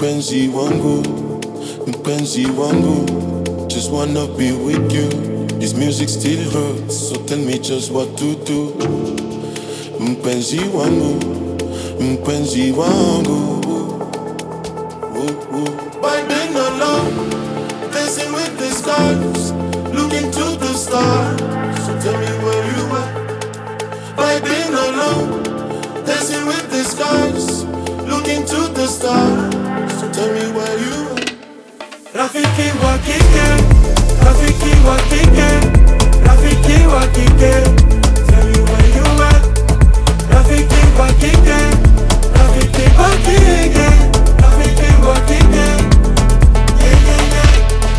mpenzi wangu, mpenzi wangu. Just wanna be with you. This music still hurts, so tell me just what to do. Mpenzi wangu, mpenzi wangu. Vibing alone, dancing with the stars, looking to the stars. So tell me where you are. Vibing alone, dancing with the stars, looking to the stars. So tell me where you are. Rafiki wa kike, rafiki wa kike, rafiki wa kike. Tell me where you are. Rafiki wa kike, rafiki wa kike, rafiki wa kike. Yeah, yeah, yeah.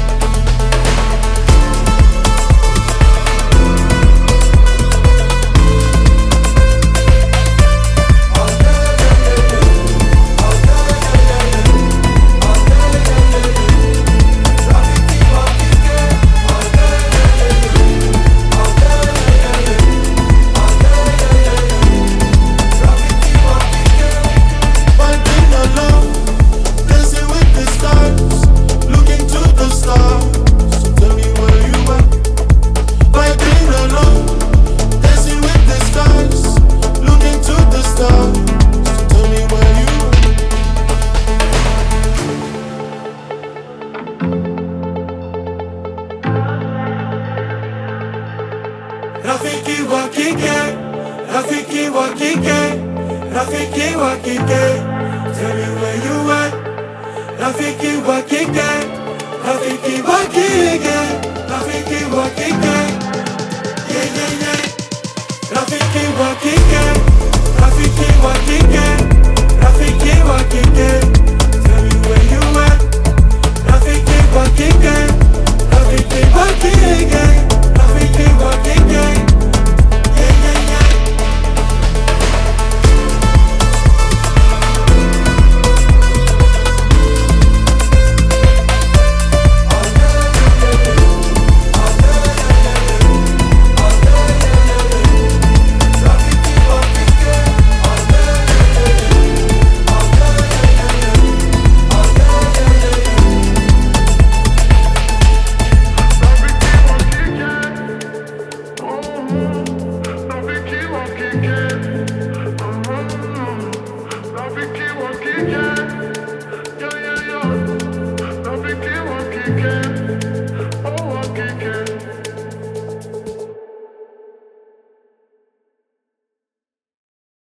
Rafiki wa kike, rafiki wa kike, rafiki wa kike. Tell me where you at. Rafiki wa kike, rafiki wa kike, rafiki wa kike. Yeah, yeah, yeah. Rafiki wa kike, rafiki wa kike.